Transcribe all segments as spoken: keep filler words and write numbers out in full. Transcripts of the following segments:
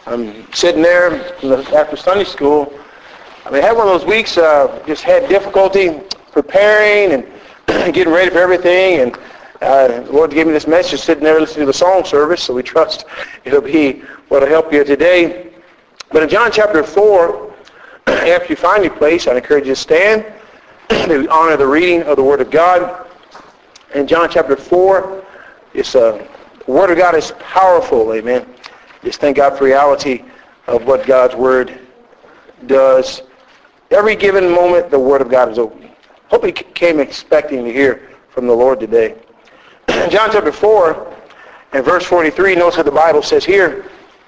I'm sitting there after Sunday school. I mean, I had one of those weeks, uh, just had difficulty preparing and getting ready for everything. And uh, the Lord gave me this message sitting there listening to the song service, so we trust it'll be what will help you today. But in John chapter four, after you find your place, I encourage you to stand to honor the reading of the Word of God. In John chapter four, it's, uh, the Word of God is powerful, amen. Just thank God for the reality of what God's Word does. Every given moment, the Word of God is open. Hope you came expecting to hear from the Lord today. John chapter four and verse forty-three, notice what the Bible says here.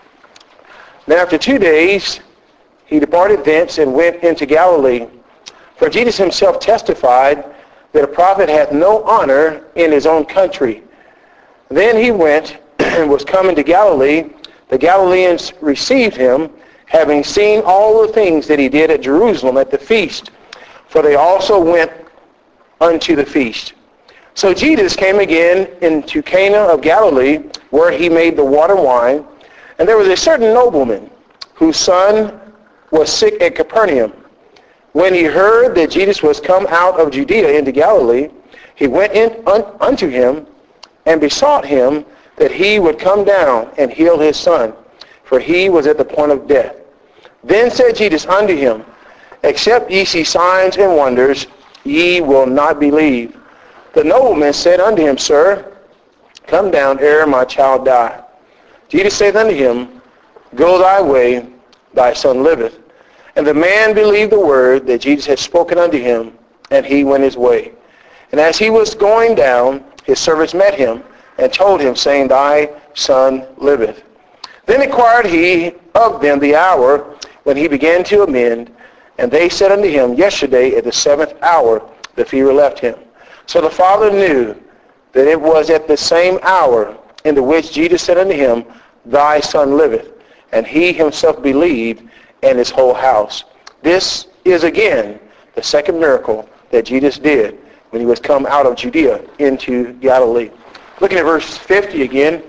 Then after two days, he departed thence and went into Galilee. For Jesus himself testified that a prophet hath no honor in his own country. Then he went and was coming to Galilee. The Galileans received him, having seen all the things that he did at Jerusalem at the feast. For they also went unto the feast. So Jesus came again into Cana of Galilee, where he made the water wine. And there was a certain nobleman, whose son was sick at Capernaum. When he heard that Jesus was come out of Judea into Galilee, he went in un, unto him and besought him that he would come down and heal his son, for he was at the point of death. Then said Jesus unto him, Except ye see signs and wonders, ye will not believe. The nobleman said unto him, Sir, come down ere my child die. Jesus saith unto him, Go thy way, thy son liveth. And the man believed the word that Jesus had spoken unto him, and he went his way. And as he was going down, his servants met him, and told him, saying, Thy son liveth. Then inquired he of them the hour when he began to amend, and they said unto him, Yesterday at the seventh hour the fever left him. So the father knew that it was at the same hour in the which Jesus said unto him, Thy son liveth. And he himself believed, and his whole house. This is again the second miracle that Jesus did when he was come out of Judea into Galilee. Looking at verse fifty again,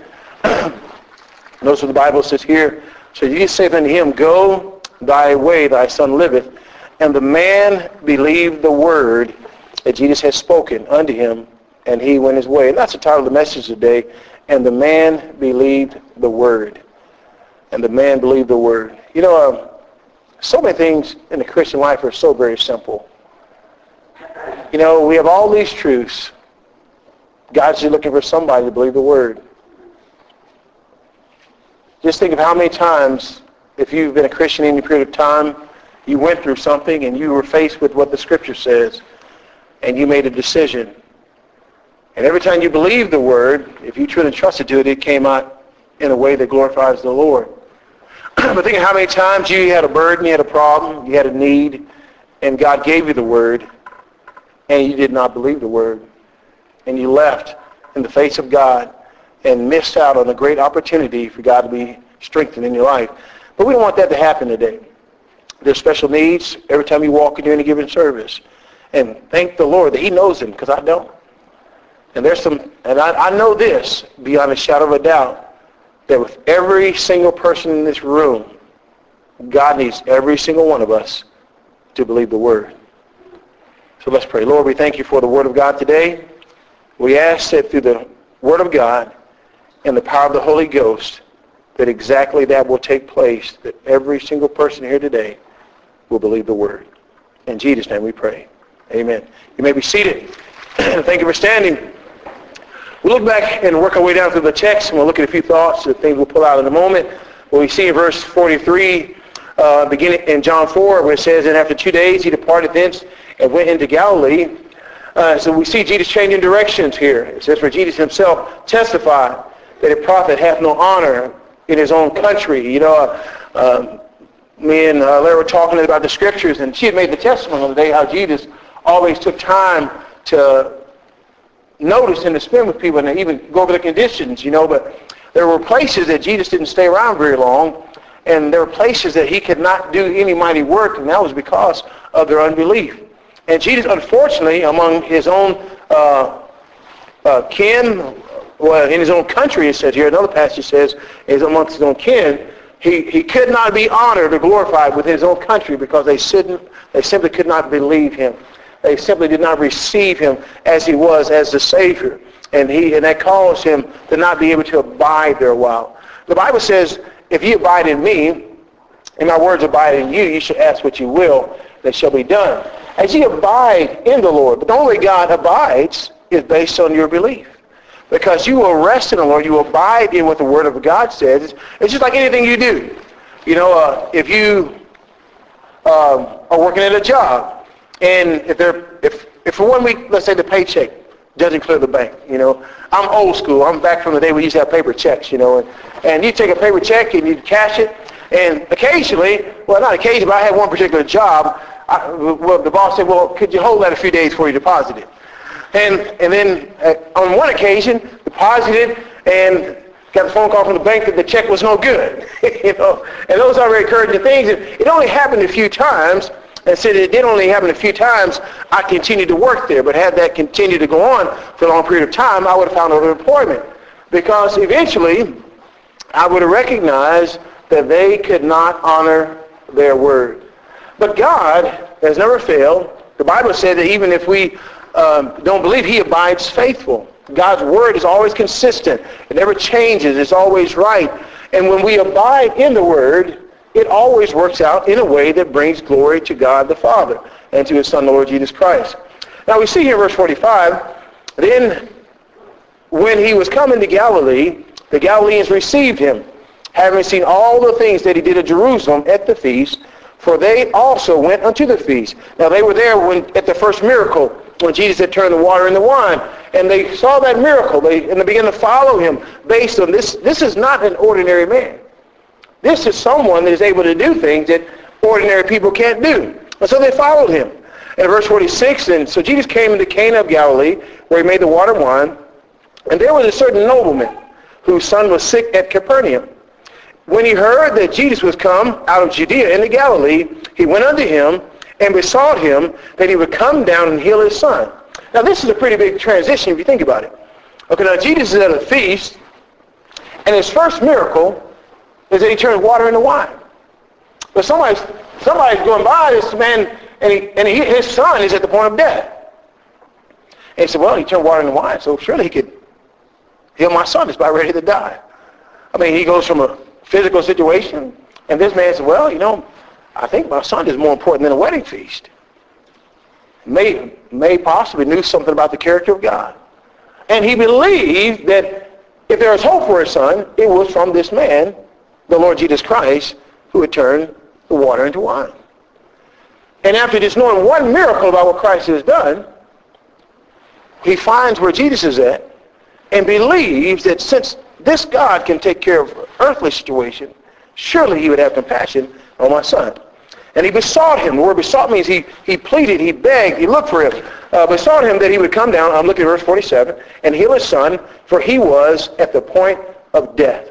notice what the Bible says here. So Jesus saith unto him, Go thy way, thy son liveth. And the man believed the word that Jesus had spoken unto him, and he went his way. And that's the title of the message today. And the man believed the word. And the man believed the word. You know, uh, so many things in the Christian life are so very simple. You know, we have all these truths. God's just looking for somebody to believe the word. Just think of how many times, if you've been a Christian in a period of time, you went through something and you were faced with what the Scripture says, and you made a decision. And every time you believed the word, if you truly trusted to it, it came out in a way that glorifies the Lord. But think of how many times you had a burden, you had a problem, you had a need, and God gave you the word, and you did not believe the word. And you left in the face of God and missed out on a great opportunity for God to be strengthened in your life. But we don't want that to happen today. There's special needs every time you walk into any given service. And thank the Lord that he knows them, because I don't. And there's some, and I, I know this beyond a shadow of a doubt, that with every single person in this room, God needs every single one of us to believe the word. So let's pray. Lord, we thank you for the word of God today. We ask that through the word of God and the power of the Holy Ghost, that exactly that will take place, that every single person here today will believe the word. In Jesus' name we pray. Amen. You may be seated. Thank you for standing. We'll look back and work our way down through the text, and we'll look at a few thoughts, the things we'll pull out in a moment. What we see in verse forty-three, uh, beginning in John four, where it says, And after two days he departed thence and went into Galilee. Uh, so we see Jesus changing directions here. It says, For Jesus himself testified that a prophet hath no honor in his own country. You know, uh, um, me and uh, Larry were talking about the Scriptures, and she had made the testimony the day how Jesus always took time to notice and to spend with people and even go over the conditions, you know, but there were places that Jesus didn't stay around very long, and there were places that he could not do any mighty work, and that was because of their unbelief. And Jesus, unfortunately, among his own uh, uh, kin, well, in his own country, it says here, another passage says, is amongst his own kin, he, he could not be honored or glorified with his own country because they, they simply could not believe him. They simply did not receive him as he was, as the Savior. And he and that caused him to not be able to abide there a while. The Bible says, if you abide in me, and my words abide in you, you shall ask what you will, that shall be done. As you abide in the Lord, but the only God abides is based on your belief. Because you will rest in the Lord, you abide in what the Word of God says. It's just like anything you do. You know, uh, if you uh, are working at a job, and if they're, if, if for one week, let's say the paycheck doesn't clear the bank, you know. I'm old school. I'm back from the day we used to have paper checks, you know. And, and you take a paper check and you cash it, and occasionally, well, not occasionally, but I had one particular job. I, well, the boss said, well, could you hold that a few days before you deposit it? And and then uh, on one occasion, deposited and got a phone call from the bank that the check was no good. you know, and those are very encouraging things. And it only happened a few times. And said it did only happen a few times, I continued to work there. But had that continued to go on for a long period of time, I would have found other employment. Because eventually, I would have recognized that they could not honor their word. But God has never failed. The Bible said that even if we um, don't believe, he abides faithful. God's word is always consistent. It never changes. It's always right. And when we abide in the word, it always works out in a way that brings glory to God the Father and to his Son, the Lord Jesus Christ. Now we see here in verse forty-five, then when he was coming to Galilee, the Galileans received him, having seen all the things that he did at Jerusalem at the feast, for they also went unto the feast. Now they were there when at the first miracle, when Jesus had turned the water into wine, and they saw that miracle, they, and they began to follow him based on this. This is not an ordinary man. This is someone that is able to do things that ordinary people can't do. And so they followed him. In verse forty-six, and so Jesus came into Cana of Galilee, where he made the water wine, and there was a certain nobleman whose son was sick at Capernaum. When he heard that Jesus was come out of Judea into Galilee, he went unto him and besought him that he would come down and heal his son. Now this is a pretty big transition if you think about it. Okay, now Jesus is at a feast, and his first miracle is that he turned water into wine. But somebody's, somebody's going by this man, and, he, and he, his son is at the point of death. And he said, well, he turned water into wine, so surely he could heal my son. He's about ready to die. I mean, he goes from a physical situation, and this man said, well, you know, I think my son is more important than a wedding feast. May, may possibly knew something about the character of God. And he believed that if there was hope for his son, it was from this man, the Lord Jesus Christ, who had turned the water into wine. And after just knowing one miracle about what Christ has done, he finds where Jesus is at and believes that since this God can take care of earthly situation, surely he would have compassion on my son. And he besought him. The word besought means he, he pleaded, he begged, he looked for him. Uh, besought him that he would come down, I'm looking at verse forty-seven, and heal his son, for he was at the point of death.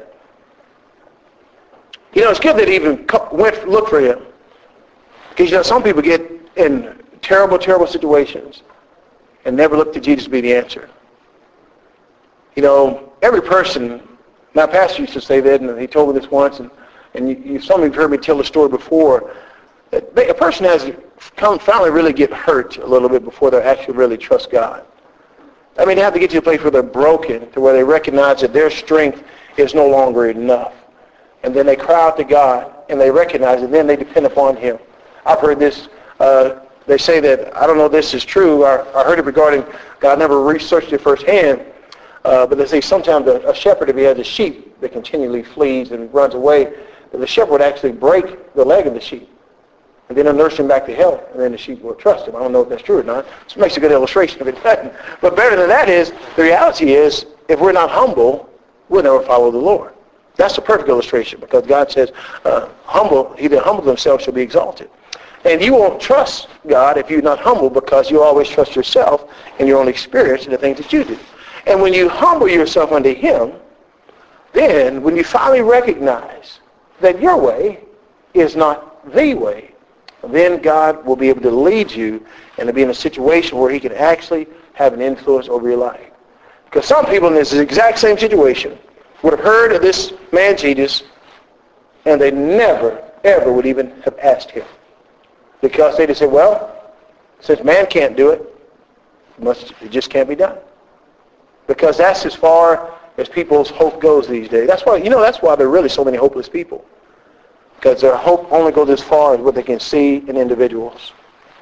You know, it's good that he even went look for him. Because, you know, some people get in terrible, terrible situations and never look to Jesus to be the answer. You know, every person, my pastor used to say that, and he told me this once, and, and you, you, some of you have heard me tell the story before, that they, a person has to come, finally really get hurt a little bit before they actually really trust God. I mean, they have to get to a place where they're broken, to where they recognize that their strength is no longer enough. And then they cry out to God, and they recognize it, and then they depend upon him. I've heard this, uh, they say that, I don't know if this is true, I, I heard it regarding, God never researched it firsthand, uh, but they say sometimes a, a shepherd, if he has a sheep that continually flees and runs away, that the shepherd would actually break the leg of the sheep, and then he'll nurse him back to health, and then the sheep will trust him. I don't know if that's true or not. This makes a good illustration if it doesn't. But better than that is, the reality is, if we're not humble, we'll never follow the Lord. That's the perfect illustration, because God says, uh, humble, he that humbles himself shall be exalted. And you won't trust God if you're not humble, because you always trust yourself and your own experience and the things that you do. And when you humble yourself unto him, then when you finally recognize that your way is not the way, then God will be able to lead you and to be in a situation where he can actually have an influence over your life. Because some people in this exact same situation would have heard of this man Jesus, And they never, ever would even have asked him. Because they just said, well, since man can't do it, it, must, it just can't be done. Because that's as far as people's hope goes these days. That's why, you know, that's why there are really so many hopeless people. Because their hope only goes as far as what they can see in individuals.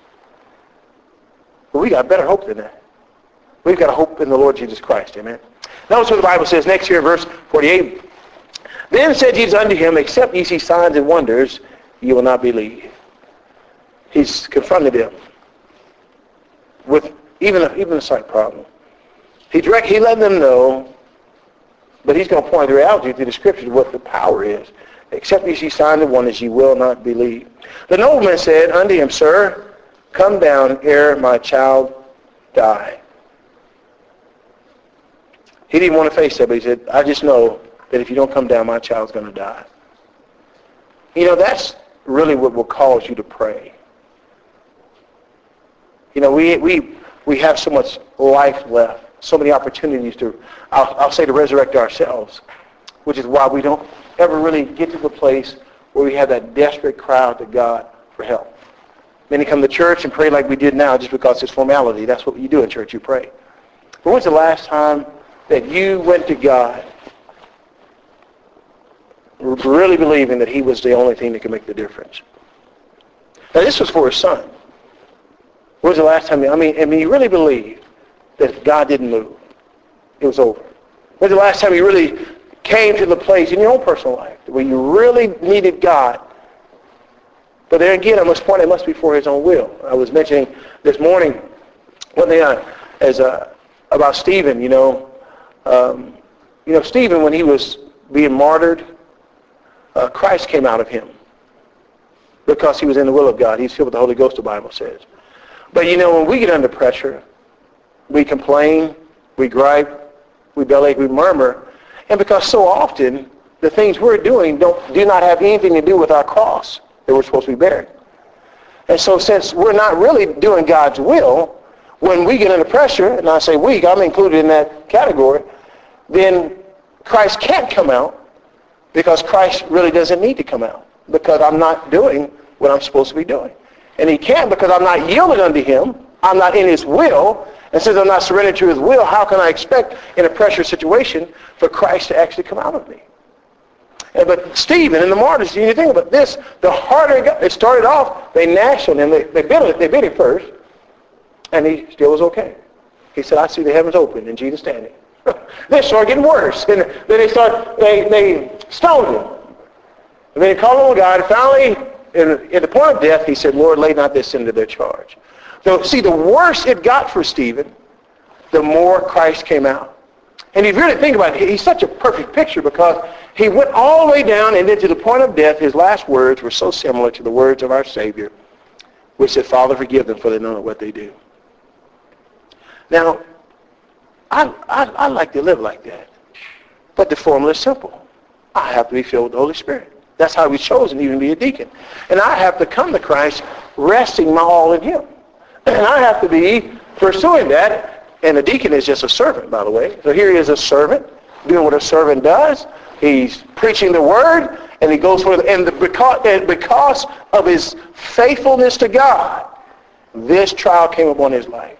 But we got better hope than that. We've got a hope in the Lord Jesus Christ. Amen. Notice what the Bible says next here, verse forty-eight. Then said Jesus unto him, except ye see signs and wonders, ye will not believe. He's confronted them with even a, even a sight problem. He direct, he let them know, but he's going to point the reality through the scriptures what the power is. Except ye see signs and wonders, ye will not believe. The nobleman said unto him, Sir, come down ere my child die. He didn't want to face that, but he said, I just know that if you don't come down, my child's going to die. You know, that's really what will cause you to pray. You know, we we we have so much life left, so many opportunities to, I'll, I'll say, to resurrect ourselves, which is why we don't ever really get to the place where we have that desperate cry out to God for help. Many come to church and pray like we did now just because it's formality. That's what you do in church, you pray. But when's the last time that you went to God really believing that he was the only thing that could make the difference? Now, this was for his son. When was the last time, I mean, I mean, you really believed that God didn't move? It was over. When was the last time you really came to the place in your own personal life where you really needed God? But there again, I must point, it must be for his own will. I was mentioning this morning one thing I, as a, about Stephen, you know, um, you know, Stephen, when he was being martyred, uh, Christ came out of him because he was in the will of God. He's filled with the Holy Ghost, the Bible says. But, you know, when we get under pressure, we complain, we gripe, we bellyache, we murmur, and because so often the things we're doing don't do not have anything to do with our cross that we're supposed to be bearing. And so since we're not really doing God's will, when we get under pressure, and I say we, I'm included in that category, then Christ can't come out because Christ really doesn't need to come out because I'm not doing what I'm supposed to be doing. And he can't because I'm not yielded unto him. I'm not in his will. And since I'm not surrendered to his will, how can I expect in a pressure situation for Christ to actually come out of me? And, but Stephen and the martyrs, you think about this, the harder it got, it started off, they gnashed on him. They, they, bit it, they bit him first, and he still was okay. He said, I see the heavens open and Jesus standing. They started getting worse. And then they start, they, they stoned him. And then he called on God, and finally, in, at the point of death, he said, Lord, lay not this into their charge. So, see, the worse it got for Stephen, the more Christ came out. And if you really think about it, he's such a perfect picture because he went all the way down and then to the point of death, his last words were so similar to the words of our Savior, which said, Father, forgive them for they know not what they do. Now, I, I, I like to live like that. But the formula is simple. I have to be filled with the Holy Spirit. That's how we've chosen to even be a deacon. And I have to come to Christ resting my all in him. And I have to be pursuing that. And a deacon is just a servant, by the way. So here he is a servant, doing what a servant does. He's preaching the word, and he goes for it. And, the, because, and because of his faithfulness to God, this trial came upon his life.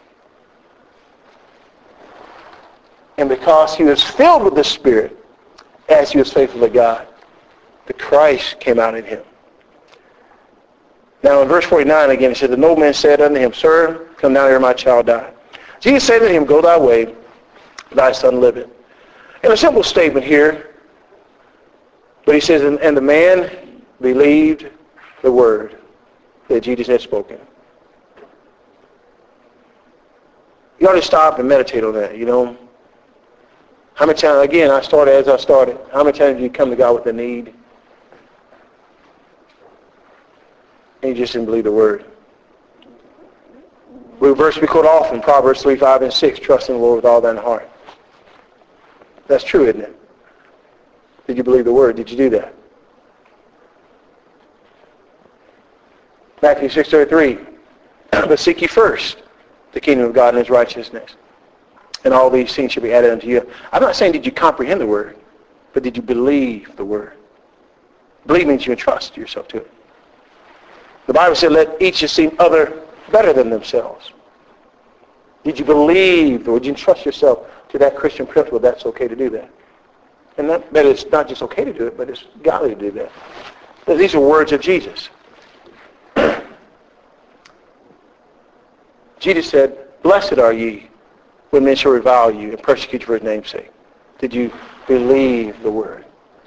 And because he was filled with the Spirit, as he was faithful to God, the Christ came out in him. Now in verse forty-nine again, it says, the nobleman said unto him, Sir, come down here, my child died. Jesus said to him, Go thy way, thy son liveth. And a simple statement here, but he says, and, and the man believed the word that Jesus had spoken. You ought to stop and meditate on that, you know. How many times, again, I started as I started, how many times do you come to God with a need and you just didn't believe the word? We verse we quote often, Proverbs three, five, and six, trust in the Lord with all thine heart. That's true, isn't it? Did you believe the word? Did you do that? Matthew six, thirty-three, but seek ye first the kingdom of God and his righteousness, and all these things shall be added unto you. I'm not saying did you comprehend the word, but did you believe the word? Believe means you entrust yourself to it. The Bible said, let each esteem other better than themselves. Did you believe, or would you entrust yourself to that Christian principle that's okay to do that? And that, that it's not just okay to do it, but it's godly to do that. But these are words of Jesus. Jesus said, blessed are ye when men shall revile you and persecute you for his name's sake. Did you believe the word?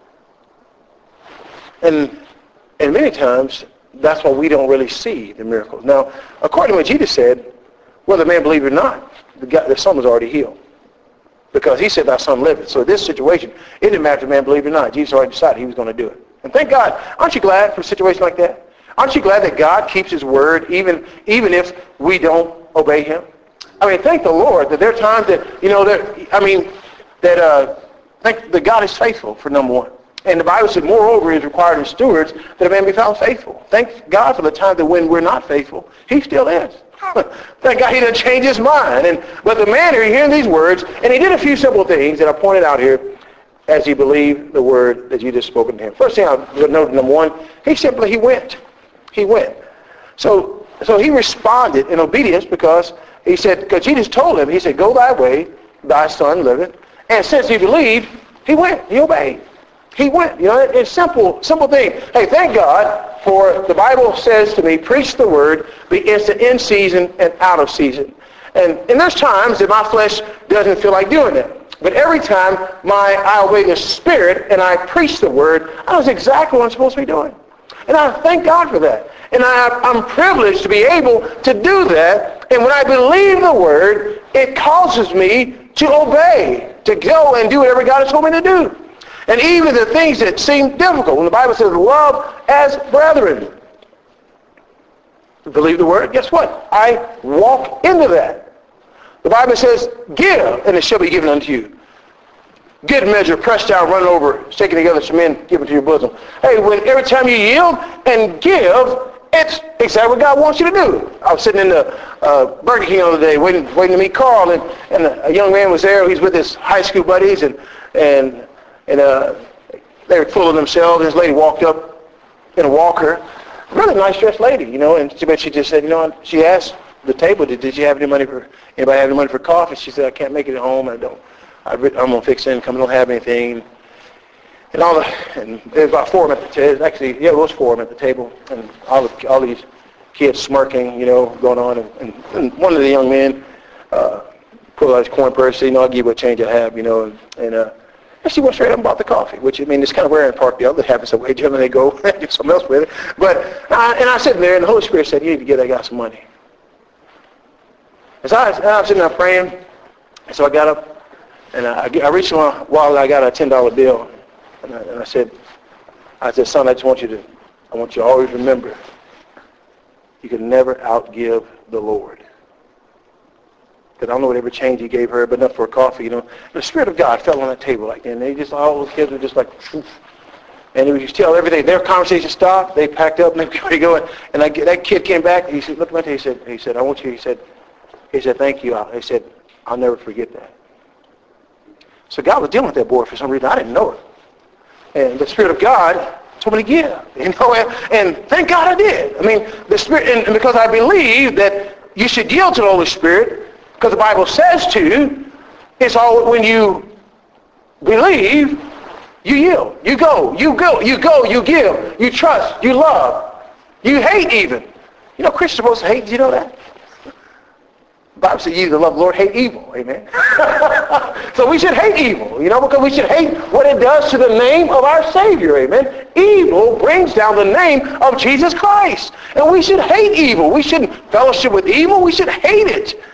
And and many times, that's why we don't really see the miracles. Now, according to what Jesus said, whether man believe it or not, the, guy, the son was already healed. Because he said, thy son liveth. So in this situation, it didn't matter if man believed it or not. Jesus already decided he was going to do it. And thank God. Aren't you glad for a situation like that? Aren't you glad that God keeps his word even, even if we don't obey him? I mean, thank the Lord that there are times that, you know, that, I mean, that, uh, thank that God is faithful, for number one. And the Bible said, moreover, it is required of stewards that a man be found faithful. Thank God for the time that when we're not faithful, he still is. Thank God he didn't change his mind. And but the man here, hearing these words, and he did a few simple things that I pointed out here as he believed the word that you just spoken to him. First thing I noted, number one, he simply, he went. He went. So, so he responded in obedience because he said, because Jesus told him, he said, go thy way, thy son liveth. And since he believed, he went. He obeyed. He went. You know, it's simple, simple thing. Hey, thank God for the Bible says to me, preach the word, be instant in season and out of season. And, and there's times that my flesh doesn't feel like doing that. But every time my I obey the Spirit and I preach the word, I know exactly what I'm supposed to be doing. And I thank God for that. And I, I'm privileged to be able to do that. And when I believe the word, it causes me to obey, to go and do whatever God has told me to do. And even the things that seem difficult. When the Bible says love as brethren. Believe the word, guess what? I walk into that. The Bible says, give, and it shall be given unto you. Good measure, pressed down, running over, shaking together some men, give it to your bosom. Hey, when every time you yield and give, it's exactly what God wants you to do. I was sitting in the uh, Burger King the other day, waiting, waiting to meet Carl, and, and a young man was there. He's with his high school buddies, and and and uh, they were full of themselves. This lady walked up in a walker, really nice dressed lady, you know, and she, but she just said, you know, she asked the table, did, did you have any money for, anybody have any money for coffee? She said, I can't make it at home. I don't. I, I'm going to fix income. I don't have anything. And all the, and there was about four of them at the table. Actually, yeah, it was four of them at the table. And all, the, all these kids smirking, you know, going on. And, and, and one of the young men uh, pulled out his coin purse, said, you know, I'll give you what change I have, you know. And, and, uh, and she went straight up and bought the coffee, which, I mean, it's kind of rare in Park Deal. That happens that way. Generally, they go do something else with it. But, I, and I sat there, and the Holy Spirit said, you need to give that guy some money. As I, I was sitting there praying, and so I got up, and I, I reached in my wallet, I got a ten dollar bill. And I, and I said, I said, son, I just want you to, I want you to always remember, you can never outgive the Lord. Because I don't know whatever change he gave her, but enough for a coffee, you know. The Spirit of God fell on that table like that, and they just, all those kids were just like, poof. And he would tell everything. Their conversation stopped. They packed up, and they were going. And I, that kid came back, and he said, look at me, he said, he said, I want you, he said, he said, thank you. He said, I'll never forget that. So God was dealing with that boy for some reason. I didn't know it. And the Spirit of God told me to give. You know, and, and thank God I did. I mean, the Spirit, and, and because I believe that you should yield to the Holy Spirit, because the Bible says to, it's all when you believe, you yield. You go, you go, you go, you give, you trust, you love, you hate even. You know, Christians are supposed to hate, do you know that? The Bible says you either love the Lord, hate evil. Amen. So we should hate evil, you know, because we should hate what it does to the name of our Savior. Amen. Evil brings down the name of Jesus Christ. And we should hate evil. We shouldn't fellowship with evil. We should hate it.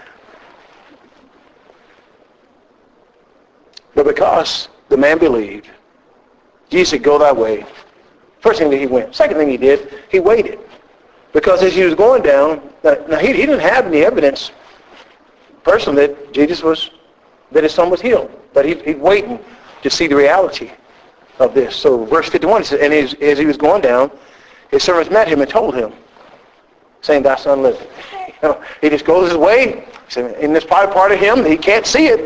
But because the man believed, Jesus said, go that way. First thing that he went. Second thing he did, he waited. Because as he was going down, now he, he didn't have any evidence personally that Jesus was, that his son was healed. But he, he's waiting to see the reality of this. So verse fifty-one, says, and as, as he was going down, his servants met him and told him, saying, thy son liveth. You know, he just goes his way. In this part, part of him, he can't see it.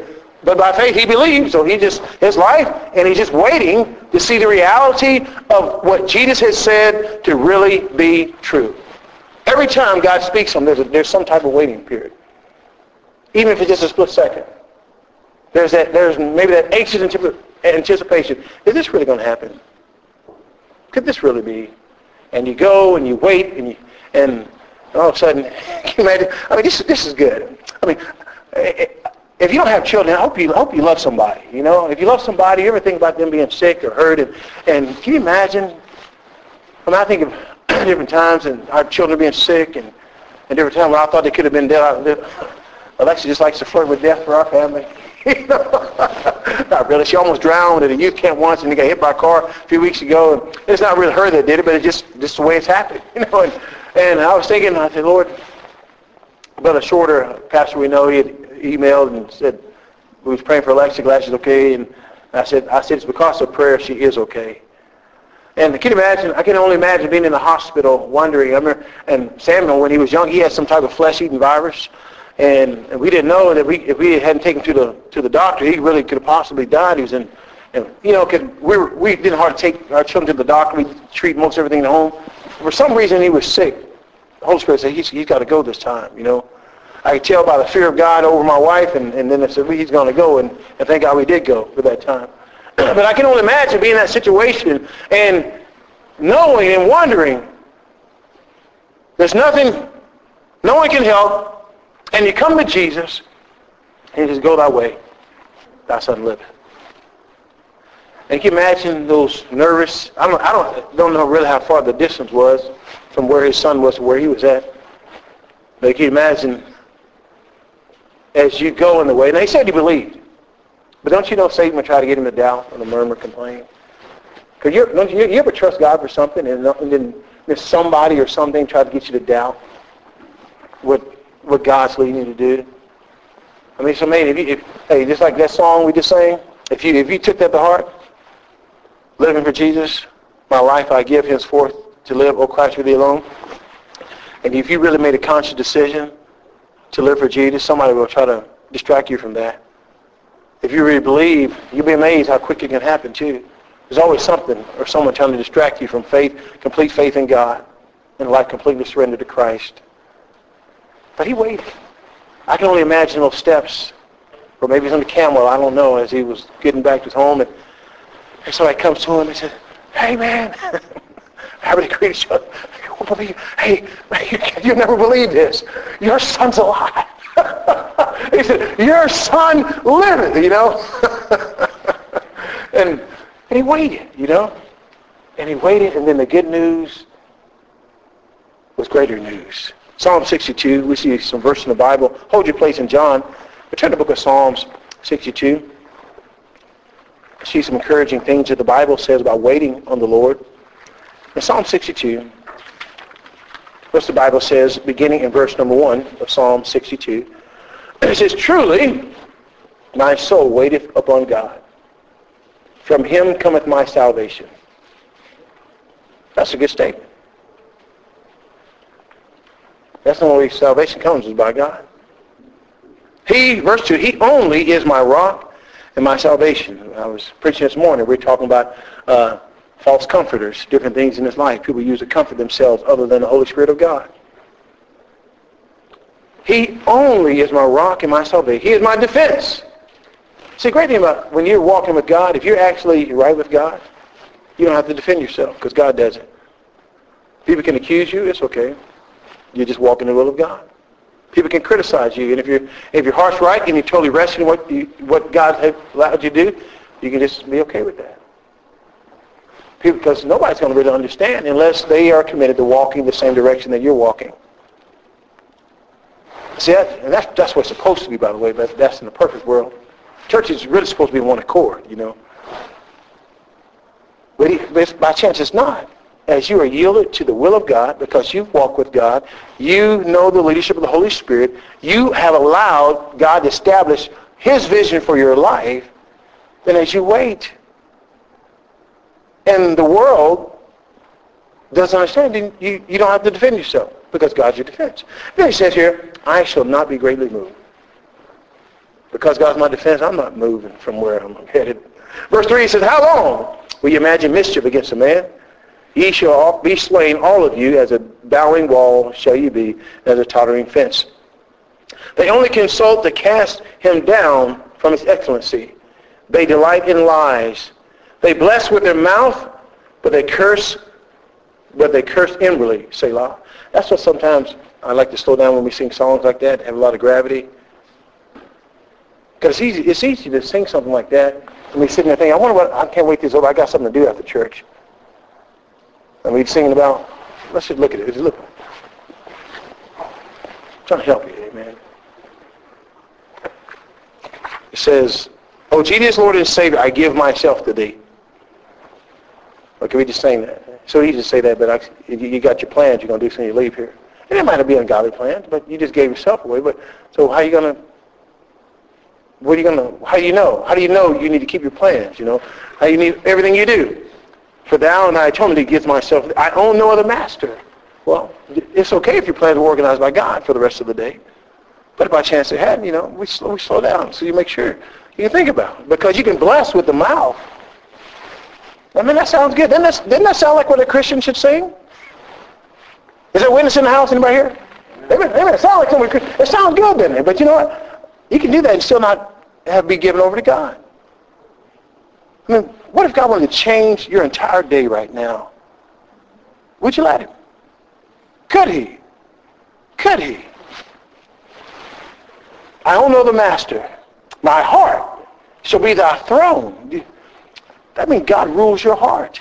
But by faith he believes, so he just, his life, and he's just waiting to see the reality of what Jesus has said to really be true. Every time God speaks to him, there's, a, there's some type of waiting period. Even if it's just a split second. There's that, there's maybe that anxious anticipation. Is this really going to happen? Could this really be? And you go and you wait and you, and all of a sudden, can you imagine? I mean, this, this is good. I mean, if you don't have children, I hope you I hope you love somebody. You know, if you love somebody, you ever think about them being sick or hurt, and, and can you imagine? I mean, I think of different times and our children being sick, and, and different times when I thought they could have been dead. Alexa just likes to flirt with death for our family. You know? Not really. She almost drowned at a youth camp once, and he got hit by a car a few weeks ago. And it's not really her that did it, but it's just just the way it's happened. You know, and, and I was thinking, I said, Lord, Brother Shorter, pastor we know, he had emailed and said we was praying for Alexa, glad she's okay. And I said, I said it's because of prayer she is okay. And can you imagine? I can only imagine being in the hospital, wondering. I remember, and Samuel, when he was young, he had some type of flesh-eating virus, and, and we didn't know that we, if we hadn't taken him to the to the doctor, he really could have possibly died. He was in, and you know, cause we were, we didn't hardly take our children to the doctor. We treat most everything at home. For some reason, he was sick. The Holy Spirit said, he's, he's got to go this time, you know. I could tell by the fear of God over my wife, and, and then I said, well, he's going to go, and, and thank God we did go for that time. But I can only imagine being in that situation and knowing and wondering there's nothing, no one can help, and you come to Jesus, and you just go that way, thy son liveth. And can you imagine those nervous, I don't, I don't, don't know really how far the distance was from where his son was to where he was at. But can you imagine as you go in the way, and they said he believed. But don't you know Satan would try to get him to doubt or to murmur, complain? Because you, don't you, you ever trust God for something and, and then there's somebody or something try to get you to doubt what what God's leading you to do? I mean, so man, if you, if, hey, just like that song we just sang, if you if you took that to heart, living for Jesus, my life I give henceforth to live, O Christ, for thee alone. And if you really made a conscious decision to live for Jesus, somebody will try to distract you from that. If you really believe, you'll be amazed how quick it can happen too. There's always something or someone trying to distract you from faith, complete faith in God, and life completely surrendered to Christ. But he waited. I can only imagine those steps, or maybe he's on the camel, I don't know, as he was getting back to his home, and, and somebody comes to him and says, hey man, how would they greet each other? Believe, hey, you never believe this. Your son's alive. He said, your son liveth, you know. and, and he waited, you know. And he waited, and then the good news was greater news. Psalm sixty-two, we see some verses in the Bible. Hold your place in John. But turn to the book of Psalms sixty-two. See some encouraging things that the Bible says about waiting on the Lord. In Psalm sixty-two, what the Bible says, beginning in verse number one of Psalm sixty-two. It says, truly, my soul waiteth upon God. From him cometh my salvation. That's a good statement. That's the only way salvation comes is by God. He, verse two, he only is my rock and my salvation. I was preaching this morning. We were talking about uh, false comforters, different things in this life. People use to comfort themselves other than the Holy Spirit of God. He only is my rock and my salvation. He is my defense. See, the great thing about when you're walking with God, if you're actually right with God, you don't have to defend yourself because God does it. People can accuse you, it's okay. You just walk in the will of God. People can criticize you, and if you're if your heart's right and you're totally resting in what you, what God has allowed you to do, you can just be okay with that. People, because nobody's going to really understand unless they are committed to walking the same direction that you're walking. See, that, and that's that's what it's supposed to be, by the way. But that's in the perfect world. Church is really supposed to be one accord, you know. But, he, but by chance, it's not. As you are yielded to the will of God, because you've walked with God, you know the leadership of the Holy Spirit, you have allowed God to establish his vision for your life, then as you wait, and the world doesn't understand, then you, you don't have to defend yourself, because God's your defense. Then he says here, I shall not be greatly moved. because God's my defense, I'm not moving from where I'm headed. Verse three says, how long will you imagine mischief against a man? Ye shall be slain, all of you, as a bowing wall shall you be, as a tottering fence. They only consult to cast him down from his excellency. They delight in lies. They bless with their mouth, but they curse, but they curse inwardly, Selah. That's what sometimes I like to slow down when we sing songs like that, have a lot of gravity. Because it's easy, it's easy to sing something like that, and we sit there thinking, I wonder what, I can't wait till it's over, I got something to do after church. And we're singing about, let's just look at it. Just look. I'm trying to help you, amen. It says, O Jesus, Lord and Savior, I give myself to thee. Or can we just sing that? It's so easy to say that, but I, you got your plans you're going to do when you leave here. And it might not be ungodly plans, but you just gave yourself away. But so how are you going to, what are you going to, how do you know? How do you know you need to keep your plans, you know? How you need everything you do? For thou and I told me to give myself, I own no other master. Well, it's okay if your plans are organized by God for the rest of the day. But if by chance they hadn't, you know, we slow, we slow down so you make sure you can think about it. Because you can bless with the mouth. I mean, that sounds good. Doesn't that, doesn't that sound like what a Christian should sing? Is there a witness in the house? Anybody here? Amen. Amen. It sounds like somebody, it sounds good, doesn't it? But you know what? You can do that and still not have to be given over to God. I mean, what if God wanted to change your entire day right now? Would you let him? Could he? Could he? I don't know the master. My heart shall be thy throne. That means God rules your heart.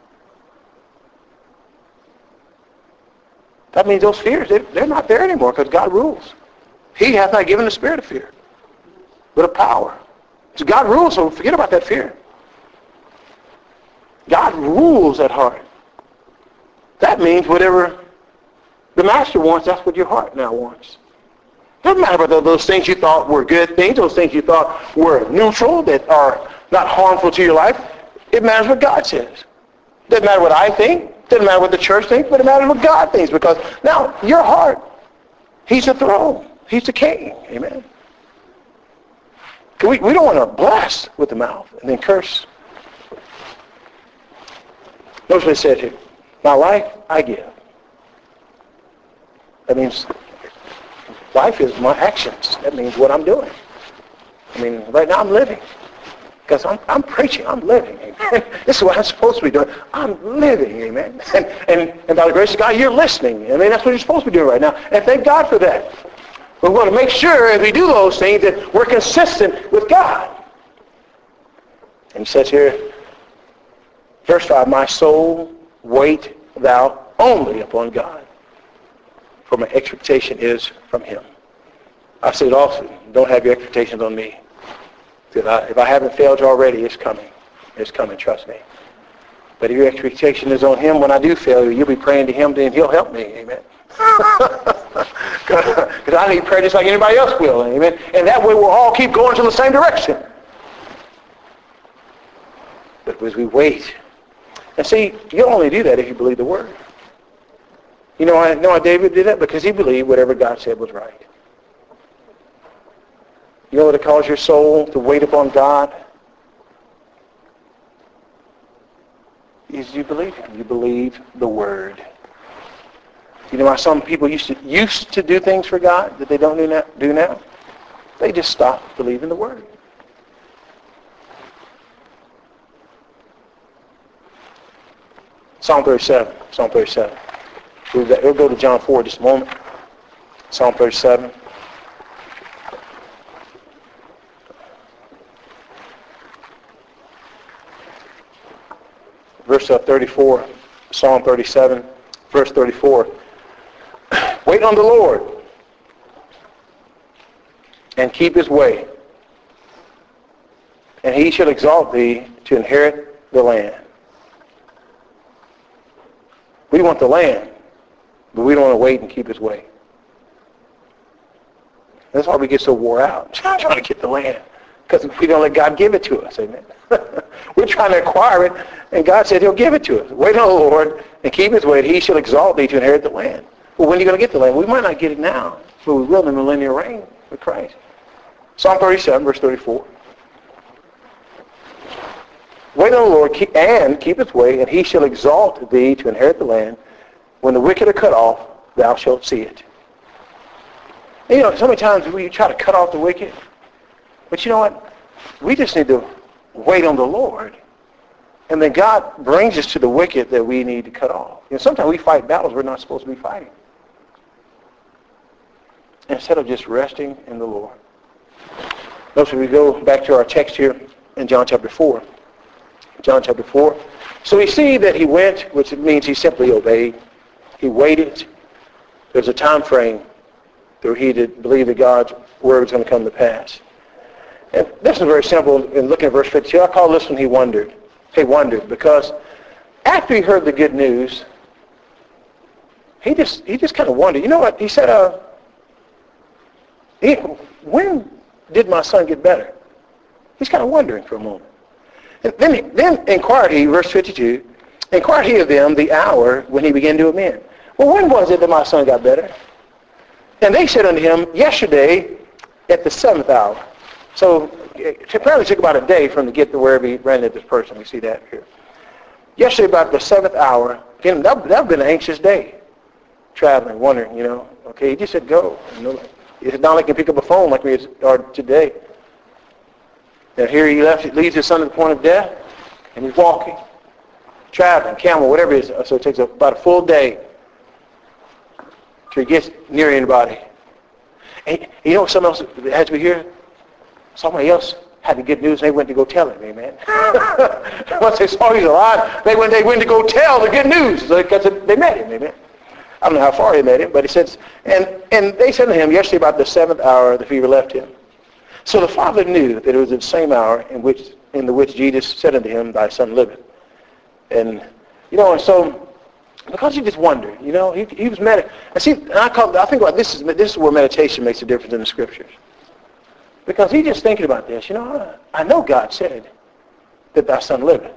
That means those fears, they, they're not there anymore because God rules. He hath not given the spirit of fear, but of power. So God rules, so forget about that fear. God rules that heart. That means whatever the master wants, that's what your heart now wants. Doesn't matter about those things you thought were good things, those things you thought were neutral, that are not harmful to your life. It matters what God says. Doesn't matter what I think. Doesn't matter what the church thinks, but it matters what God thinks. Because now, your heart, he's the throne. He's the king. Amen. We, we don't want to bless with the mouth and then curse. Notice what it said here. My life, I give. That means life is my actions. That means what I'm doing. I mean, right now I'm living. Because I'm, I'm preaching. I'm living. Amen. This is what I'm supposed to be doing. I'm living. Amen. And, and, and by the grace of God, you're listening. I mean, that's what you're supposed to be doing right now. And thank God for that. But we want to make sure as we do those things that we're consistent with God. And he says here, verse five, my soul, wait thou only upon God. For my expectation is from him. I said also, don't have your expectations on me. If I, if I haven't failed you already, it's coming. It's coming, trust me. But if your expectation is on him, when I do fail you, you'll be praying to him, then he'll help me. Amen. Because I need prayer just like anybody else will. Amen. And that way we'll all keep going to the same direction. But as we wait, and see, you'll only do that if you believe the word. You know why, you know why David did that? Because he believed whatever God said was right. You know what it calls your soul to wait upon God? Is you believe him. You believe the word. You know why some people used to used to do things for God that they don't do now? Do now? They just stopped believing the word. Psalm thirty-seven. Psalm thirty-seven. We'll go to John four in just a moment. Psalm thirty-seven. Verse thirty-four, Psalm thirty-seven, verse thirty-four. Wait on the Lord and keep his way, and he shall exalt thee to inherit the land. We want the land, but we don't want to wait and keep his way. That's why we get so wore out, trying to get the land. Because we don't let God give it to us. Amen. We're trying to acquire it, and God said he'll give it to us. Wait on the Lord and keep his way. He shall exalt thee to inherit the land. Well, when are you going to get the land? We might not get it now, but we will in the millennial reign with Christ. Psalm thirty-seven, verse thirty-four. Wait on the Lord and keep his way, and he shall exalt thee to inherit the land. When the wicked are cut off, thou shalt see it. And you know, so many times we try to cut off the wicked. But you know what? We just need to wait on the Lord. And then God brings us to the wicked that we need to cut off. You know, sometimes we fight battles we're not supposed to be fighting. Instead of just resting in the Lord. Notice we go back to our text here in John chapter four. John chapter four. So we see that he went, which means he simply obeyed. He waited. There's a time frame where he did believe that God's word was going to come to pass. And this is very simple. In looking at verse fifty-two, I call this one he wondered. He wondered because after he heard the good news, he just he just kind of wondered. You know what? He said, uh, he, when did my son get better? He's kind of wondering for a moment. And then, he, then inquired he, verse fifty-two, inquired he of them the hour when he began to amend. Well, when was it that my son got better? And they said unto him, yesterday at the seventh hour. So it apparently took about a day for him to get to wherever he ran into this person. We see that here. Yesterday about the seventh hour. Again, that would have been an anxious day. Traveling, wondering, you know. Okay, he just said go. You know, it's not like he can pick up a phone like we are today. And here he left, leaves his son at the point of death, and he's walking, traveling, camel, whatever it is. So it takes about a full day till he gets near anybody. And you know what someone else had to be here? Somebody else had the good news, and they went to go tell him, amen. Once they saw he's alive, they went, they went to go tell the good news because they met him, amen. I don't know how far they met him, but he says, and, and they said to him, yesterday about the seventh hour, the fever left him. So the father knew that it was the same hour in which in the which Jesus said unto him, thy son liveth. And, you know, and so, because he just wondered, you know, he, he was meditating. And see, and I, call, I think about this is, this is where meditation makes a difference in the Scriptures. Because he's just thinking about this, you know, I, I know God said that thy son liveth.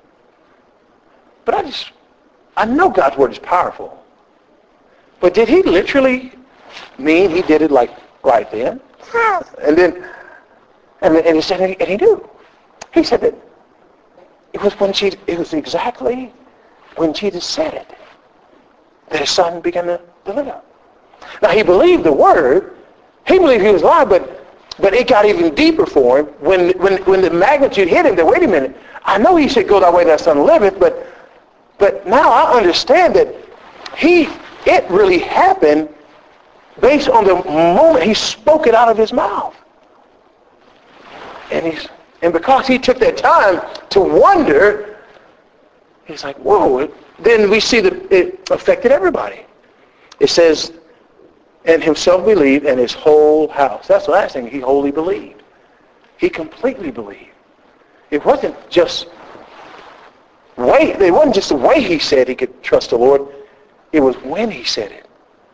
But I just, I know God's word is powerful. But did he literally mean he did it like right then? And then, and, and he said, and he knew. He said that it was when Jesus, it was exactly when Jesus said it that his son began to, to live. Now he believed the word. He believed he was alive, but but it got even deeper for him when when when the magnitude hit him. That wait a minute, I know he said, "Go thy way, thy son liveth," but but now I understand that he it really happened based on the moment he spoke it out of his mouth. And he's and because he took that time to wonder, he's like, whoa. Then we see that it affected everybody. It says, and himself believed, and his whole house. That's the last thing. He wholly believed. He completely believed. It wasn't just way, it wasn't just the way he said he could trust the Lord. It was when he said it.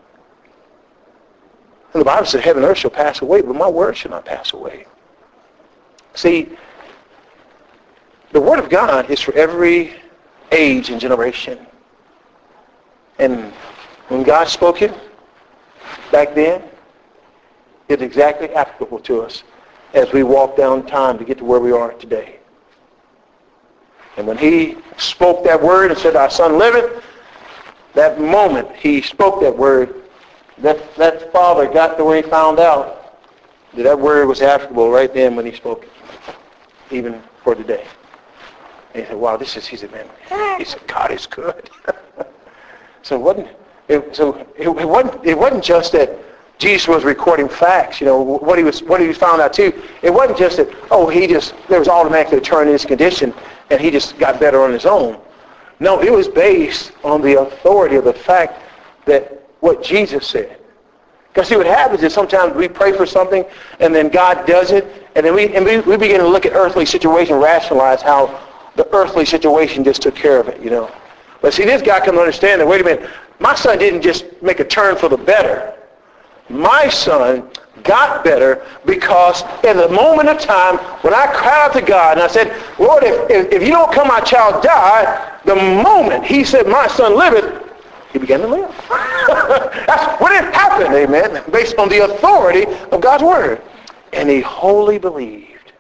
And the Bible said, heaven and earth shall pass away, but my word shall not pass away. See, the word of God is for every age and generation. And when God spoke it back then, it's exactly applicable to us as we walk down time to get to where we are today. And when he spoke that word and said, thy son liveth, that moment he spoke that word, that, that father got to where he found out that that word was applicable right then when he spoke it, even for today. And he said, wow, this is, he said, man, he said, God is good. So it wasn't, it, so it, it wasn't, it wasn't just that Jesus was recording facts, you know, what he was, what he found out too. It wasn't just that, oh, he just, there was automatically a turn in his condition and he just got better on his own. No, it was based on the authority of the fact that what Jesus said. Because see what happens is sometimes we pray for something and then God does it and then we, and we, we begin to look at earthly situation, rationalize how the earthly situation just took care of it, you know. But see, this guy can understand that, wait a minute, my son didn't just make a turn for the better. My son got better because in the moment of time when I cried out to God and I said, Lord, if, if, if you don't come, my child die, the moment he said, my son liveth, he began to live. That's when it happened, amen, based on the authority of God's word. And he wholly believed.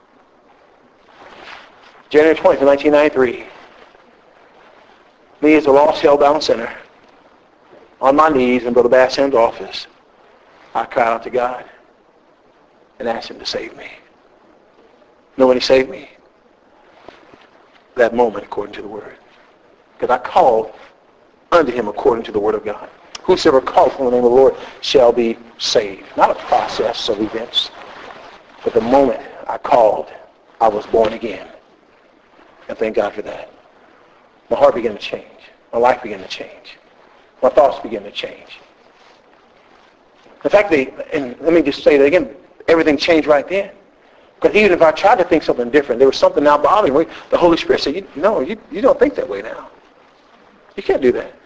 January twentieth, nineteen ninety-three. Me as a lost, hell-bound sinner, on my knees in Brother Bassam's office, I cried out to God and asked him to save me. You know when he saved me? That moment according to the Word. Because I called unto him according to the Word of God. Whosoever calls on the name of the Lord shall be saved. Not a process of events, but the moment I called, I was born again. And thank God for that. My heart began to change. My life began to change. My thoughts began to change. In fact, they, and let me just say that again, everything changed right then. Because even if I tried to think something different, there was something now bothering me. The Holy Spirit said, you, no, you, you don't think that way now. You can't do that.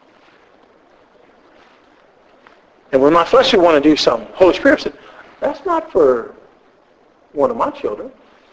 And when my flesh would want to do something, the Holy Spirit said, that's not for one of my children.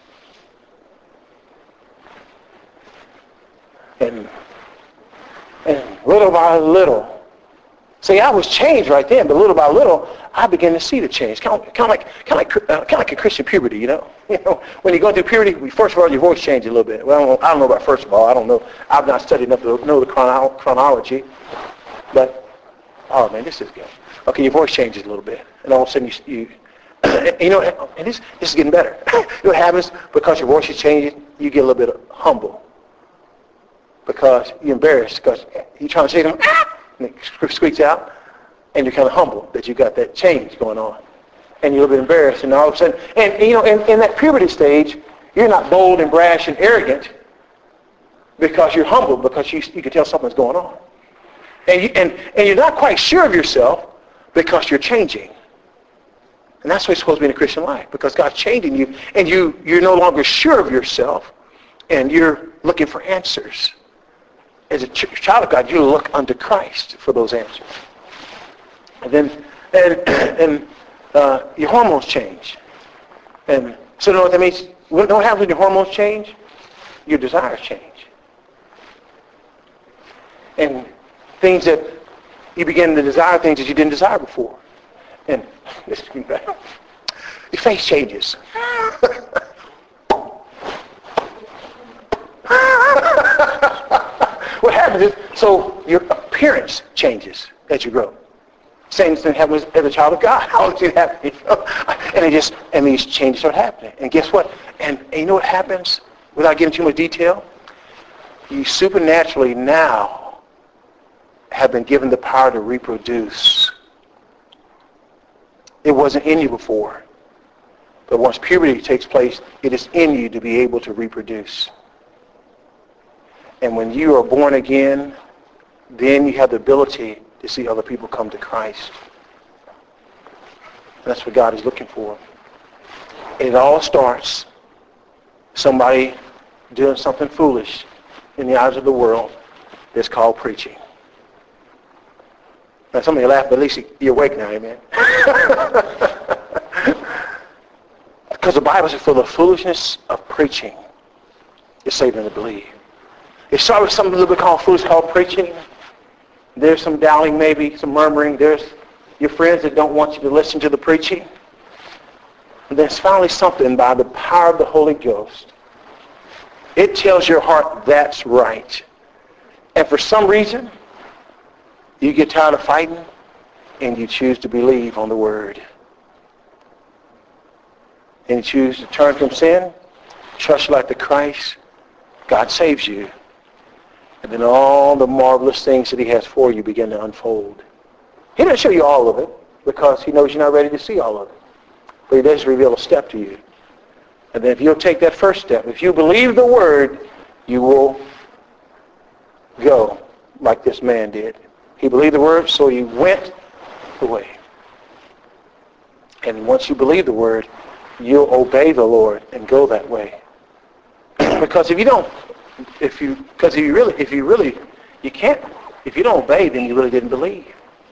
And, and little by little, see, I was changed right then, but little by little, I began to see the change. Kind of, kind of like, kind of like, uh, kind of like a Christian puberty, you know. You know, when you go through puberty, first of all, your voice changes a little bit. Well, I don't, know, I don't know about first of all. I don't know. I've not studied enough to know the chrono- chronology. But oh man, this is good. Okay, your voice changes a little bit, and all of a sudden you, you, you know, and this this is getting better. You know what happens? Because your voice is changing, you get a little bit humble. Because you're embarrassed because you're trying to say to them, ah! And it squeaks out, and you're kind of humble that you got that change going on. And you're a little bit embarrassed, and all of a sudden, and, and you know, in, in that puberty stage, you're not bold and brash and arrogant because you're humble, because you, you can tell something's going on. And, you, and, and you're not quite sure of yourself because you're changing. And that's what it's supposed to be in a Christian life, because God's changing you, and you, you're no longer sure of yourself, and you're looking for answers. As a ch- child of God, you look unto Christ for those answers. And then, and, and uh, your hormones change. And so you know what that means? What happens when your hormones change? Your desires change. And things that you begin to desire, things that you didn't desire before. And this is better. Your face changes. What happens is, so your appearance changes as you grow. Same thing happens as a child of God. How does it happen? You know? And it just, and these changes start happening. And guess what? And, and you know what happens? Without getting too much detail, you supernaturally now have been given the power to reproduce. It wasn't in you before. But once puberty takes place, it is in you to be able to reproduce. And when you are born again, then you have the ability to see other people come to Christ. And that's what God is looking for. And it all starts somebody doing something foolish in the eyes of the world that's called preaching. Now some of you laugh, but at least you're awake now, amen? Because the Bible says for the foolishness of preaching is saving to believe. It started with something a little bit called foolish called preaching. There's some doubting maybe, some murmuring. There's your friends that don't want you to listen to the preaching. And there's finally something by the power of the Holy Ghost. It tells your heart that's right. And for some reason, you get tired of fighting and you choose to believe on the Word. And you choose to turn from sin, trust like the Christ. God saves you. And then all the marvelous things that he has for you begin to unfold. He doesn't show you all of it because he knows you're not ready to see all of it. But he does reveal a step to you. And then if you'll take that first step, if you believe the Word, you will go like this man did. He believed the Word, so he went away. And once you believe the Word, you'll obey the Lord and go that way. Because if you don't, if you, because if you really, if you really, you can't, if you don't obey, then you really didn't believe.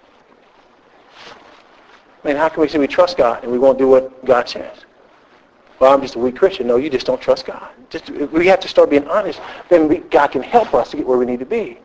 I mean, how can we say we trust God and we won't do what God says? Well, I'm just a weak Christian. No, you just don't trust God. Just, we have to start being honest. Then we, God can help us to get where we need to be.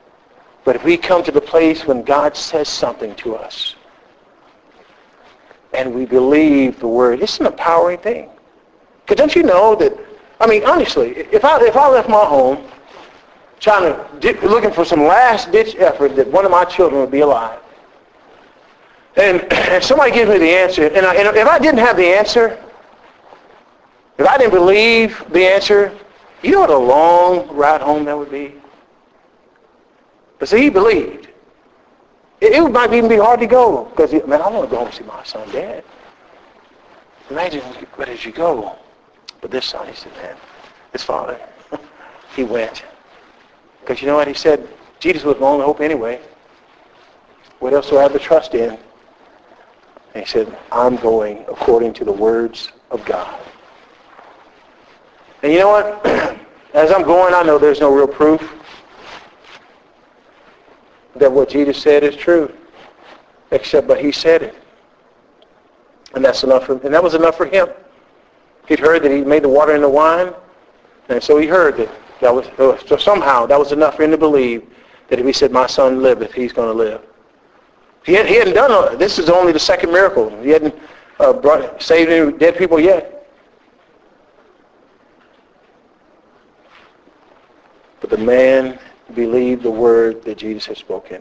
But if we come to the place when God says something to us, and we believe the word. It's an empowering thing. Because don't you know that, I mean, honestly, if I if I left my home trying to, looking for some last-ditch effort that one of my children would be alive, and, and somebody gives me the answer, and, I, and if I didn't have the answer, if I didn't believe the answer, you know what a long ride home that would be? But see, he believed. It, it might even be hard to go, because, man, I want to go home and see my son dead. Imagine, but as you go, but this son, he said, man, his father, he went. Because you know what? He said, Jesus was my only hope anyway. What else do I have to trust in? And he said, I'm going according to the words of God. And you know what? As I'm going, I know there's no real proof that what Jesus said is true. Except, but he said it. And that's enough for, and that was enough for him. He'd heard that he made the water into wine. And so he heard that. That was, so somehow that was enough for him to believe that if he said, my son liveth, he's going to live. He, had, he hadn't done it. This is only the second miracle. He hadn't uh, brought, saved any dead people yet. But the man believed the word that Jesus had spoken.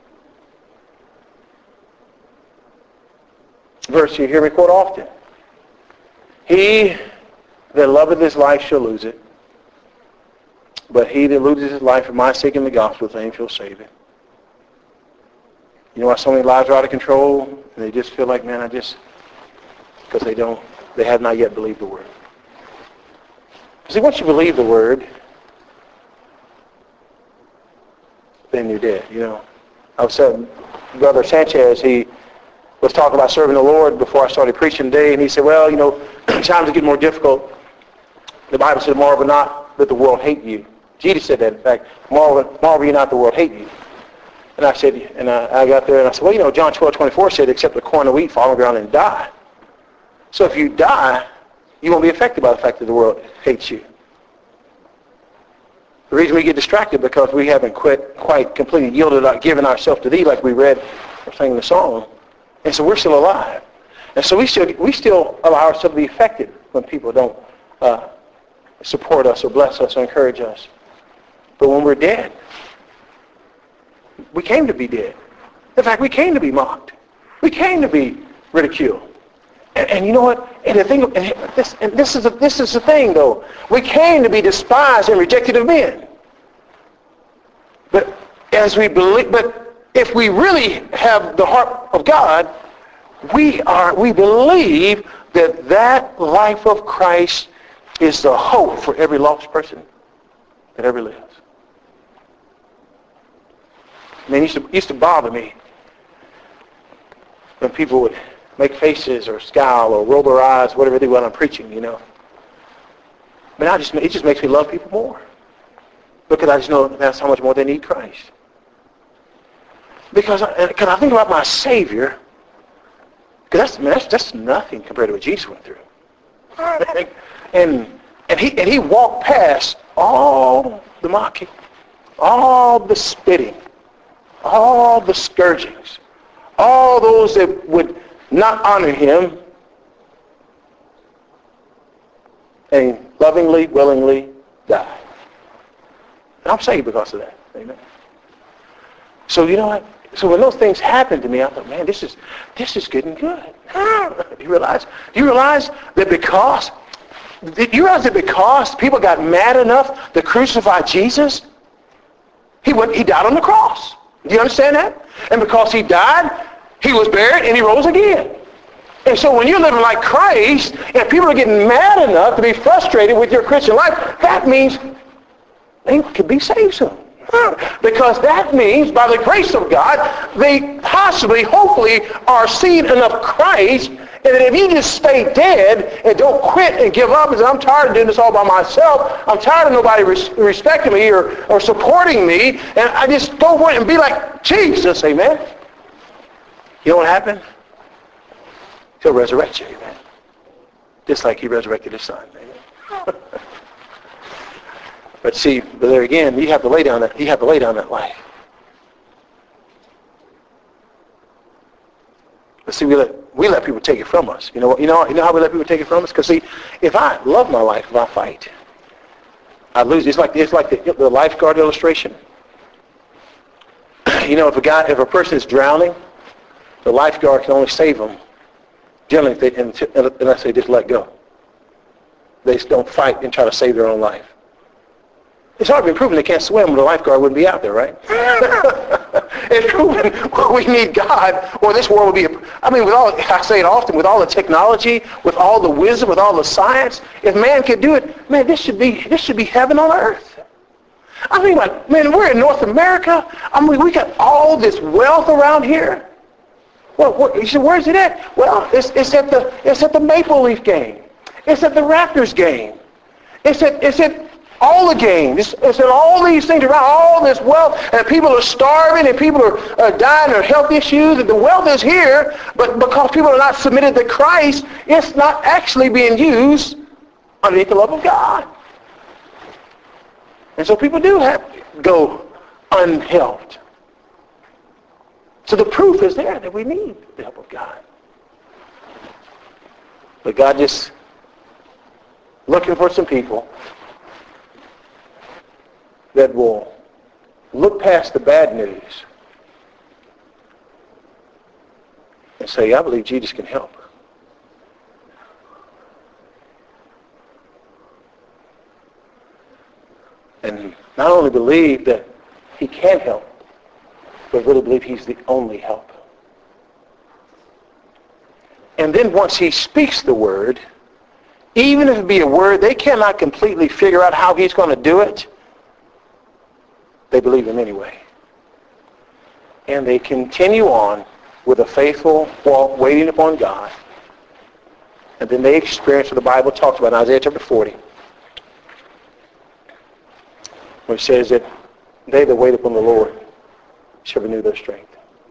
Verse you hear me quote often. He that loveth his life shall lose it. But he that loses his life for my sake and the gospel, the same shall save it. You know why so many lives are out of control? And they just feel like, man, I just, because they don't, they have not yet believed the word. See, once you believe the word, then you're dead, you know. I was saying, Brother Sanchez, he was talking about serving the Lord before I started preaching today, and he said, well, you know, times are getting more difficult. The Bible said, marvel not that the world hate you. Jesus said that, in fact, marvel, marvel you not the world hate you. And I said, and I, I got there and I said, well, you know, John twelve twenty-four said, except the corn of wheat fall on the ground and die. So if you die, you won't be affected by the fact that the world hates you. The reason we get distracted because we haven't quit, quite completely yielded, out, given ourselves to thee, like we read or sang the song. And so we're still alive. And so we still, we still allow ourselves to be affected when people don't uh, support us or bless us or encourage us. But when we're dead, we came to be dead. In fact, we came to be mocked. We came to be ridiculed. And, and you know what? And the thing, and this, and this is a, this is the thing, though. We came to be despised and rejected of men. But as we believe, but if we really have the heart of God, we are, we believe that that life of Christ is the hope for every lost person that ever lives. Man, it used to, used to bother me when people would make faces or scowl or roll their eyes, whatever they do when I'm preaching, you know. But I just, it just makes me love people more. Because I just know that's how much more they need Christ. Because I, because I think about my Savior, because that's, man, that's, that's nothing compared to what Jesus went through. and, and, he, and he walked past all the mocking, all the spitting, all the scourgings, all those that would not honor him, and lovingly, willingly died. And I'm saved because of that. Amen. So you know what? So when those things happened to me, I thought, man, this is this is getting good. You realize? Do you realize that because did you realize that because people got mad enough to crucify Jesus, he went he died on the cross. Do you understand that? And because he died, he was buried and he rose again. And so when you're living like Christ, and people are getting mad enough to be frustrated with your Christian life, that means they could be saved soon. Because that means, by the grace of God, they possibly, hopefully, are seeing enough Christ, and that if you just stay dead and don't quit and give up and say, I'm tired of doing this all by myself, I'm tired of nobody res- respecting me or, or supporting me, and I just go for it and be like Jesus, amen? You know what happened? He'll resurrect you, amen? Just like he resurrected his son, amen? But see, but there again, you have to lay down that you have to lay down that life. But see, we let, we let people take it from us. You know, you know, you know how we let people take it from us? Because see, if I love my life, if I fight, I lose. It's like, it's like the, the lifeguard illustration. You know, if a guy, if a person is drowning, the lifeguard can only save them generally if they, unless they just let go. They just don't fight and try to save their own life. It's already been proven they can't swim, the lifeguard wouldn't be out there, right? It's proven we need God, or this world would be, I mean, with all, I say it often, with all the technology, with all the wisdom, with all the science, if man could do it, man, this should be, this should be heaven on earth. I mean, like, man, we're in North America. I mean, we got all this wealth around here. Well, where, you said, where's it at? Well, it's, it's at the, it's at the Maple Leaf game. It's at the Raptors game. It's at, it's at all the games. It's, it's at all these things around, all this wealth, and people are starving, and people are uh, dying of health issues, and the wealth is here, but because people are not submitted to Christ, it's not actually being used underneath the love of God. And so people do have to go unhelped. So the proof is there that we need the help of God. But God just looking for some people that will look past the bad news and say, I believe Jesus can help. And not only believe that he can help, but really believe he's the only help. And then once he speaks the word, even if it be a word they cannot completely figure out how he's going to do it, they believe him anyway. And they continue on with a faithful walk, waiting upon God. And then they experience what the Bible talks about in Isaiah chapter forty, where it says that they that wait upon the Lord shall renew their strength.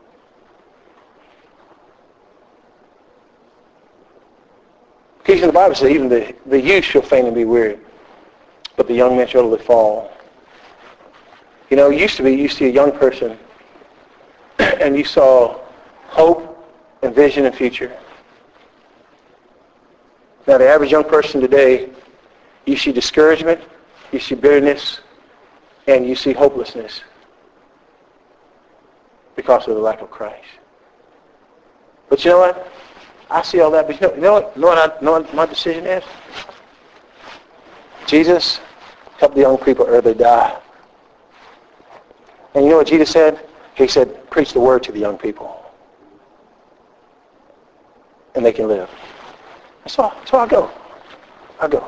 Occasionally the Bible says even the, the youth shall faint and be weary, but the young men shall utterly fall. You know, it used to be, you used to see a young person and you saw hope and vision and future. Now the average young person today, you see discouragement, you see bitterness, and you see hopelessness because of the lack of Christ. But you know what? I see all that, but you know, you know what? You know what, I, you know what my decision is? Jesus, help the young people or they die. And you know what Jesus said? He said, preach the word to the young people. And they can live. So, so I go. I go.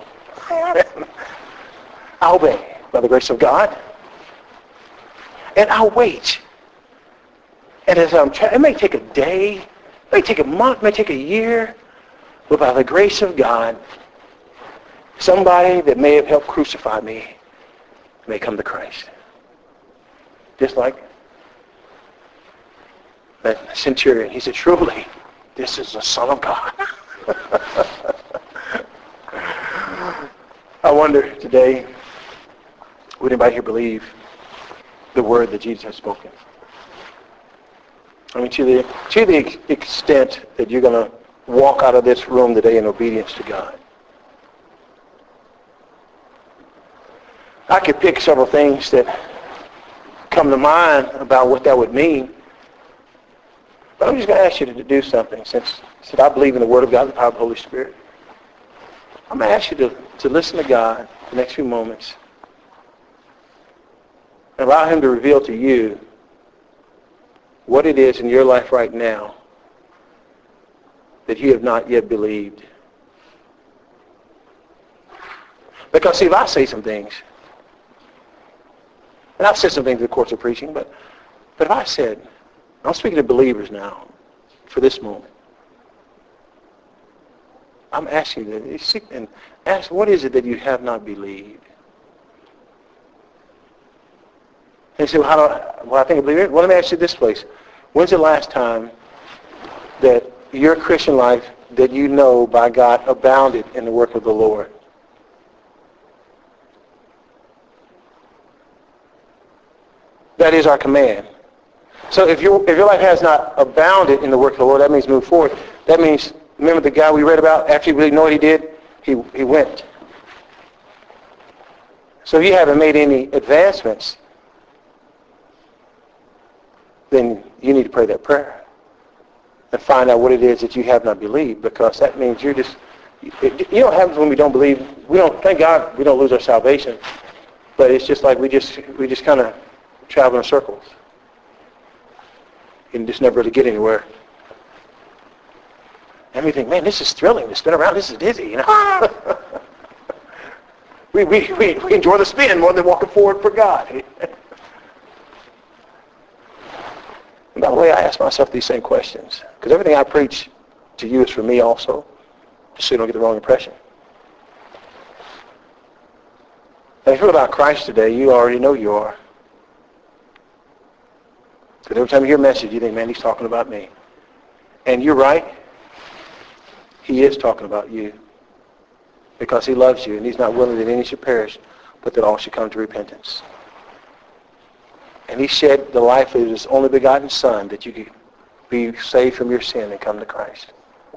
I obey by the grace of God. And I'll wait. And as I'm trying, it may take a day, it may take a month, it may take a year, but by the grace of God, somebody that may have helped crucify me may come to Christ. Just like that centurion. He said, truly, this is the Son of God. I wonder today, would anybody here believe the word that Jesus has spoken? I mean, to the, to the extent that you're going to walk out of this room today in obedience to God. I could pick several things that come to mind about what that would mean. But I'm just going to ask you to do something since, since I believe in the Word of God and the power of the Holy Spirit. I'm going to ask you to, to listen to God the next few moments and allow him to reveal to you what it is in your life right now that you have not yet believed. Because see, if I say some things, and I've said some things in the course of preaching, but, but if I said, I'm speaking to believers now for this moment, I'm asking you to seek and ask, what is it that you have not believed? And you say, well, how do I, well, I think I believe it. Well, let me ask you this place. When's the last time that your Christian life that you know by God abounded in the work of the Lord? That is our command. So if your if your life has not abounded in the work of the Lord, that means move forward. That means, remember the guy we read about, after he really know what he did, he, he went. So if you haven't made any advancements, then you need to pray that prayer and find out what it is that you have not believed, because that means you're just, it, you know what happens when we don't believe? We don't, thank God we don't lose our salvation, but it's just like we just, we just kind of travel in circles and just never really get anywhere. And we think, man, this is thrilling to spin around. This is dizzy, you know. we, we, we, we enjoy the spin more than walking forward for God. And by the way, I ask myself these same questions, because everything I preach to you is for me also, just so you don't get the wrong impression. And if you're about Christ today, you already know you are. Because every time you hear a message, you think, man, he's talking about me. And you're right. He is talking about you, because he loves you, and he's not willing that any should perish, but that all should come to repentance. And he shed the life of his only begotten Son that you could be saved from your sin and come to Christ.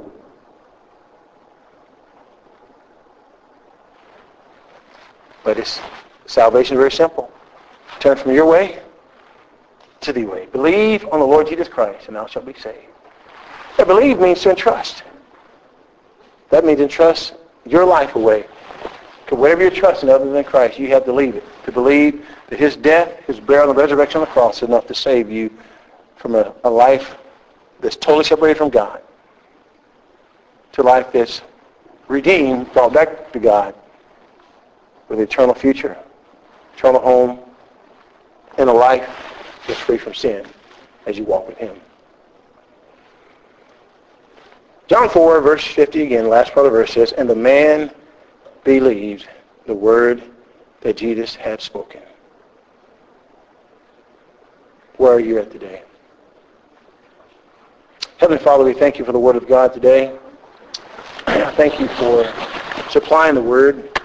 But it's, salvation is very simple. Turn from your way to the way. Believe on the Lord Jesus Christ, and thou shalt be saved. To believe means to entrust. That means entrust your life away. Because whatever you're trusting other than Christ, you have to leave it. To believe that his death, his burial, and the resurrection on the cross is enough to save you from a, a life that's totally separated from God to a life that's redeemed, brought back to God with an eternal future, eternal home, and a life that's free from sin as you walk with him. John four, verse fifty, again, last part of the verse says, and the man believed the word that Jesus had spoken. Where are you at today? Heavenly Father, we thank you for the word of God today. Thank you for supplying the word.